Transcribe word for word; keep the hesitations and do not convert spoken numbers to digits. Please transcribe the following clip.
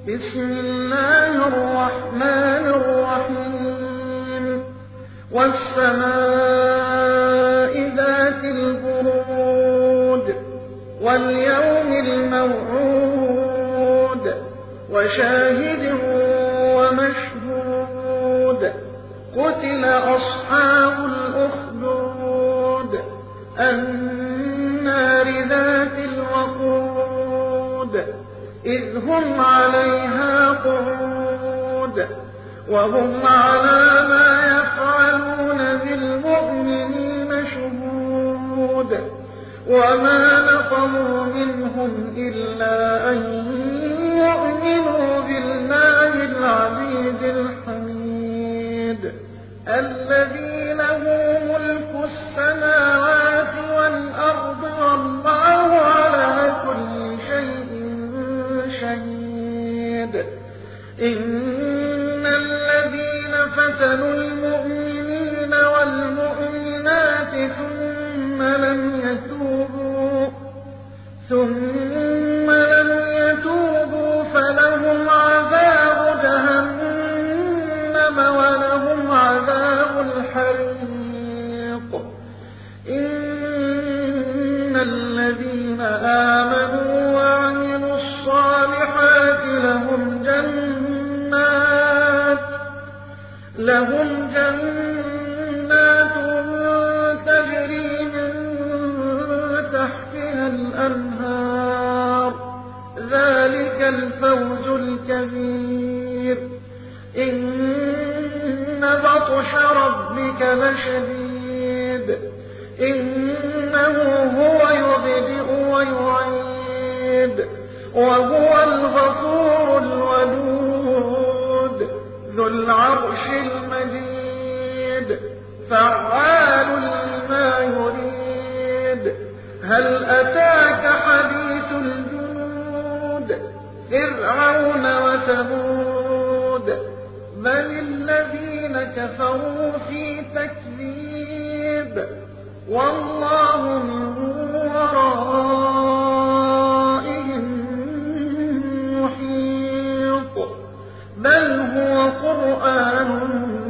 بسم الله الرحمن الرحيم والسماء ذات البرود واليوم الموعود وشاهد ومشهود قتل أصحاب الأخدود النار ذات الوقود إذ هم عليها قعود وهم على ما يفعلون بالمؤمنين شهود وما نقموا منهم إلا أن يؤمنوا بالله العزيز الحميد الذي له ملك السماوات والأرض والله على كل شيء شهيد إن الذين فتنوا المؤمنين والمؤمنات ثم لم يتوبوا ثم لم يتوبوا فلهم عذاب جهنم ولهم عذاب الحريق إن الذين آمنوا وعملوا الصالحات لهم جنات لهم جنات تجري من تحتها الأنهار ذلك الفوز الكبير إن بطش ربك لشديد إنه هو يبدئ ويعيد وهو الغفور الودود ذو العرش المجيد فعال لما يريد هل أتاك حديث الجنود فرعون وثمود بل الذين كفروا في تكذيب والله من ورائهم محيط بل هو قرآن